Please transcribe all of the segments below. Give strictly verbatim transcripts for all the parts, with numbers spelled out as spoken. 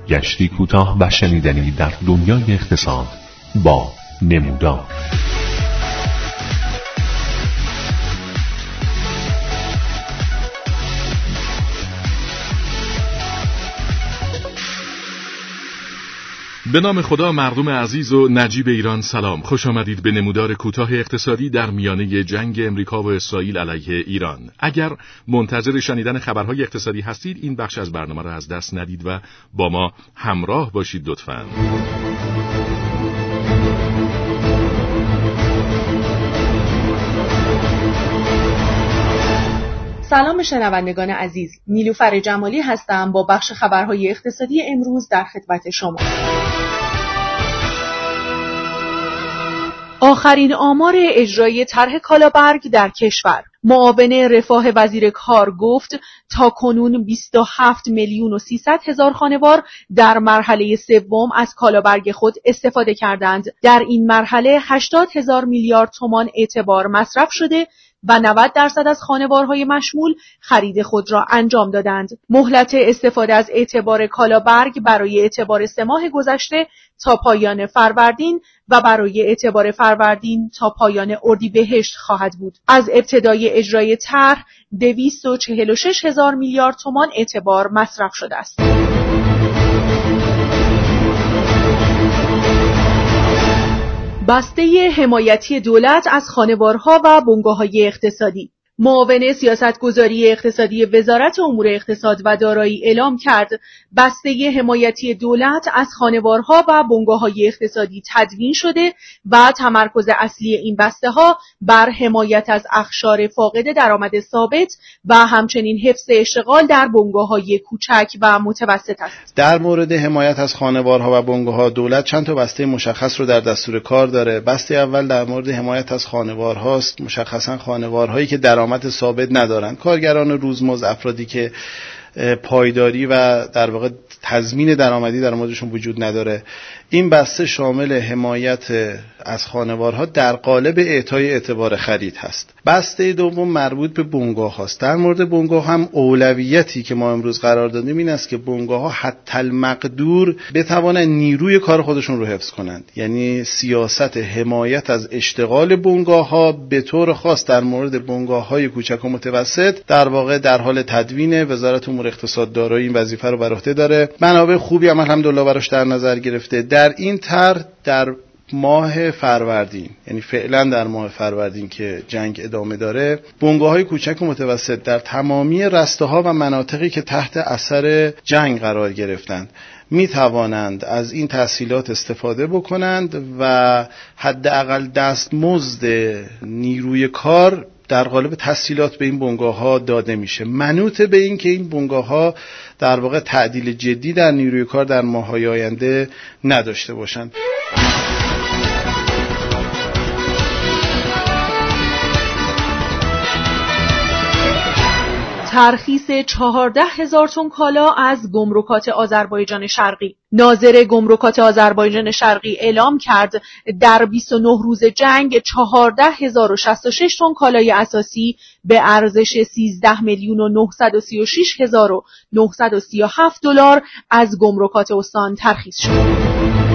گشتی کوتاه و شنیدنی در دنیای اقتصاد با نمودار. به نام خدا. مردم عزیز و نجیب ایران، سلام. خوش آمدید به نمودار کوتاه اقتصادی در میانه جنگ امریکا و اسرائیل علیه ایران. اگر منتظر شنیدن خبرهای اقتصادی هستید، این بخش از برنامه را از دست ندید و با ما همراه باشید لطفاً. سلام شنوندگان عزیز، نیلوفر جمالی هستم با بخش خبرهای اقتصادی امروز در خدمت شما. آخرین آمار اجرای طرح کالابرگ در کشور. معاون رفاه وزیر کار گفت تا کنون بیست و هفت میلیون و سیصد هزار خانوار در مرحله سوم از کالابرگ خود استفاده کردند. در این مرحله هشتاد هزار میلیارد تومان اعتبار مصرف شده و نود درصد از خانوارهای مشمول خرید خود را انجام دادند. مهلت استفاده از اعتبار کالابرگ برای اعتبار سه ماه گذشته تا پایان فروردین و برای اعتبار فروردین تا پایان اردیبهشت خواهد بود. از ابتدای اجرای طرح دویست و چهل و شش هزار میلیارد تومان اعتبار مصرف شده است. بسته حمایتی دولت از خانوارها و بنگاه‌های اقتصادی. معاون سیاستگذاری اقتصادی وزارت امور اقتصاد و دارایی اعلام کرد بسته حمایتی دولت از خانوارها و بنگاه‌های اقتصادی تدوین شده و تمرکز اصلی این بسته‌ها بر حمایت از اقشار فاقد درآمد ثابت و همچنین حفظ اشتغال در بنگاه‌های کوچک و متوسط است. در مورد حمایت از خانوارها و بنگاه‌ها دولت چند تا بسته مشخص رو در دستور کار داره. بسته اول در مورد حمایت از خانوارهاست، مشخصاً خانوارهایی که درآمد ثابت ندارند، کارگران روزمزد، افرادی که پایداری و در واقع تضمین درآمدی در موردشون وجود نداره. این بسته شامل حمایت از خانوارها در قالب اعطای اعتبار خرید هست. بسته دوم مربوط به بنگاه هاست. در مورد بنگاه هم اولویتی که ما امروز قرار دادیم این است که بنگاه ها حتی المقدور بتوانند نیروی کار خودشون رو حفظ کنند. یعنی سیاست حمایت از اشتغال بنگاه ها به طور خاص در مورد بنگاه های کوچک و متوسط در واقع در حال تدوین. وزارت امور اقتصاد دارایی این وظیفه رو بر عهده داره. منابع خوبی هم الحمدلله براش در نظر گرفته. در این طرح در ماه فروردین، یعنی فعلا در ماه فروردین که جنگ ادامه داره، بنگاه‌های کوچک و متوسط در تمامی رسته‌ها و مناطقی که تحت اثر جنگ قرار گرفتند می توانند از این تسهیلات استفاده بکنند و حداقل دستمزد نیروی کار در قالب تسهیلات به این بنگاه‌ها داده میشه، منوط به این که این بنگاه‌ها در واقع تعدیل جدی در نیروی کار در ماه‌های آینده نداشته باشند. ترخیص چهارده هزار تن کالا از گمرکات آذربایجان شرقی. ناظر گمرکات آذربایجان شرقی اعلام کرد در بیست و نه روز جنگ چهارده هزار و شصت و شش تن کالای اساسی به ارزش سیزده میلیون و نهصد و سی و شش هزار و نهصد و سی و هفت دلار از گمرکات استان ترخیص شد.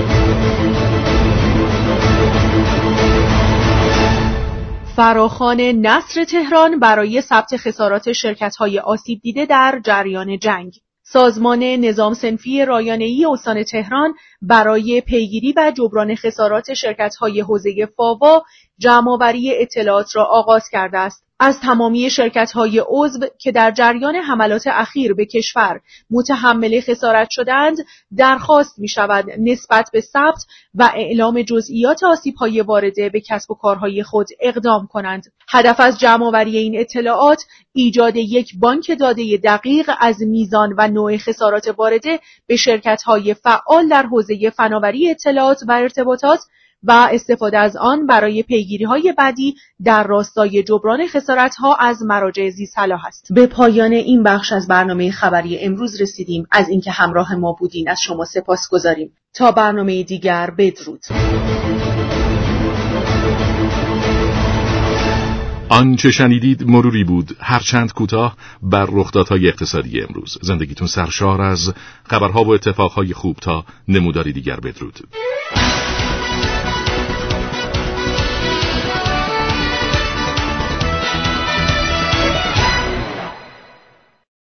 فراخوان نصر تهران برای ثبت خسارات شرکت‌های آسیب دیده در جریان جنگ. سازمان نظام صنفی رایانه‌ای استان تهران برای پیگیری و جبران خسارات شرکت‌های حوزه فاوا جمع‌آوری اطلاعات را آغاز کرده است. از تمامی شرکت‌های عضو که در جریان حملات اخیر به کشور متحمل خسارت شدند درخواست می‌شود نسبت به ثبت و اعلام جزئیات آسیب‌های وارده به کسب و کارهای خود اقدام کنند. هدف از جمع‌آوری این اطلاعات ایجاد یک بانک داده دقیق از میزان و نوع خسارات وارده به شرکت‌های فعال در حوزه فناوری اطلاعات و ارتباطات و استفاده از آن برای پیگیری‌های بعدی در راستای جبران خسارت‌ها از مراجع ذی‌صلاح است. به پایان این بخش از برنامه خبری امروز رسیدیم. از اینکه همراه ما بودین از شما سپاسگزاریم. تا برنامه دیگر بدرود. آنچه شنیدید مروری بود هرچند کوتاه بر رخدادهای اقتصادی امروز. زندگیتون سرشار از خبرها و اتفاقهای خوب. تا نموداری دیگر، بدرود.